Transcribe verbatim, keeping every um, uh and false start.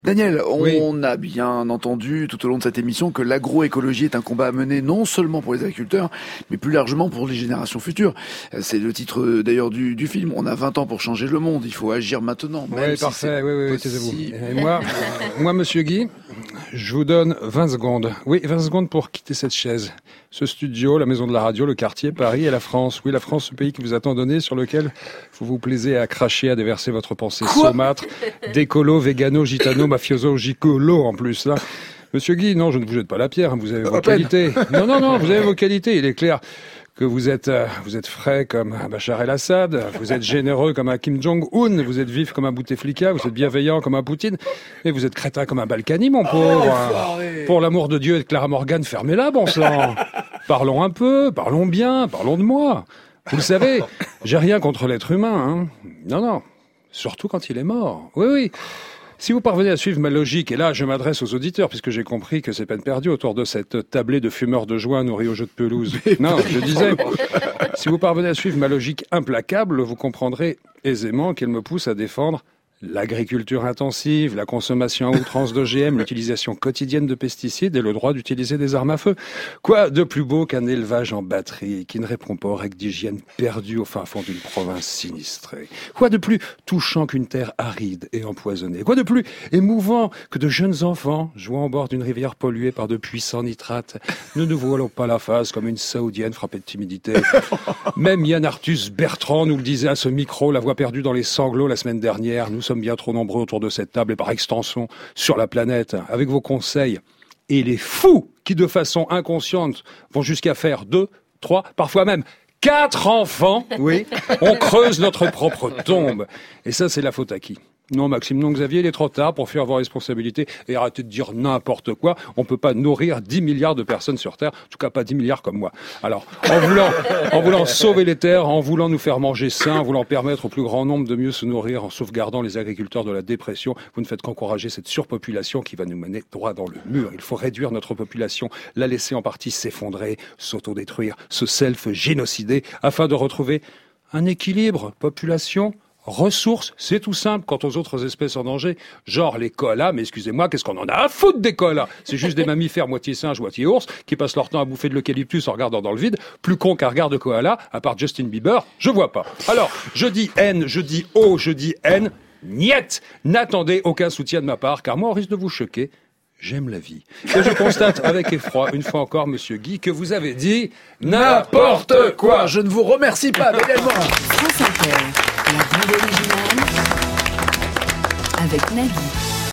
Daniel, on Oui. a bien entendu tout au long de cette émission que l'agroécologie est un combat à mener non seulement pour les agriculteurs, mais plus largement pour les générations futures. C'est le titre d'ailleurs du, du film. On a vingt ans pour changer le monde, il faut agir maintenant. Même Oui, si parfait, oui, oui, oui, taisez-vous. possible. Et moi, moi, monsieur Guy, je vous donne vingt secondes. Oui, vingt secondes pour quitter cette chaise. Ce studio, la maison de la radio, le quartier, Paris et la France. Oui, la France, ce pays qui vous a tant donné, sur lequel vous vous plaisez à cracher, à déverser votre pensée saumâtre, d'écolo, végano, gitano, mafioso, gicolo en plus, là. Monsieur Guy, non, je ne vous jette pas la pierre, hein, vous avez vos À peine. qualités. Non, non, non, vous avez vos qualités, il est clair que vous êtes, euh, vous êtes frais comme un Bachar el-Assad, vous êtes généreux comme un Kim Jong-un, vous êtes vif comme un Bouteflika, vous êtes bienveillant comme un Poutine, et vous êtes crétin comme un Balkany, mon pauvre. enfoiré. Pour l'amour de Dieu et de Clara Morgan, fermez-la, bon sang. Parlons un peu, parlons bien, parlons de moi. Vous le savez, j'ai rien contre l'être humain, hein. Non, non. Surtout quand il est mort. Oui, oui. Si vous parvenez à suivre ma logique, et là je m'adresse aux auditeurs, puisque j'ai compris que c'est peine perdue autour de cette tablée de fumeurs de joint nourris au jeu de pelouse. Non, je disais, si vous parvenez à suivre ma logique implacable, vous comprendrez aisément qu'elle me pousse à défendre l'agriculture intensive, la consommation à outrance d'O G M, l'utilisation quotidienne de pesticides et le droit d'utiliser des armes à feu. Quoi de plus beau qu'un élevage en batterie qui ne répond pas aux règles d'hygiène perdues au fin fond d'une province sinistrée? Quoi de plus touchant qu'une terre aride et empoisonnée? Quoi de plus émouvant que de jeunes enfants jouant au bord d'une rivière polluée par de puissants nitrates? Ne nous voilons pas la face comme une saoudienne frappée de timidité. Même Yann Arthus Bertrand nous le disait à ce micro, la voix perdue dans les sanglots la semaine dernière. Nous sommes bien trop nombreux autour de cette table et par extension sur la planète, avec vos conseils. Et les fous qui, de façon inconsciente, vont jusqu'à faire deux, trois, parfois même quatre enfants, oui, on creuse notre propre tombe. Et ça, c'est la faute à qui? Non, Maxime, non, Xavier, il est trop tard pour fuir vos responsabilités et arrêter de dire n'importe quoi. On peut pas nourrir dix milliards de personnes sur Terre, en tout cas pas dix milliards comme moi. Alors, en voulant, en voulant sauver les terres, en voulant nous faire manger sain, en voulant permettre au plus grand nombre de mieux se nourrir, en sauvegardant les agriculteurs de la dépression, vous ne faites qu'encourager cette surpopulation qui va nous mener droit dans le mur. Il faut réduire notre population, la laisser en partie s'effondrer, s'autodétruire, se self-génocider, afin de retrouver un équilibre population ressources, c'est tout simple quant aux autres espèces en danger, genre les koalas, mais excusez-moi, qu'est-ce qu'on en a à foutre des koalas? C'est juste des mammifères moitié singes, moitié ours, qui passent leur temps à bouffer de l'eucalyptus en regardant dans le vide, plus con qu'un regard de koala, à part Justin Bieber, je vois pas. Alors, je dis haine, je dis oh, je dis haine, niet, n'attendez aucun soutien de ma part, car moi, on risque de vous choquer. J'aime la vie. Et je constate avec effroi, une fois encore, monsieur Guy, que vous avez dit n'importe quoi. Je ne vous remercie pas, Daniel Morin. France Inter, la bande originale avec Nagui.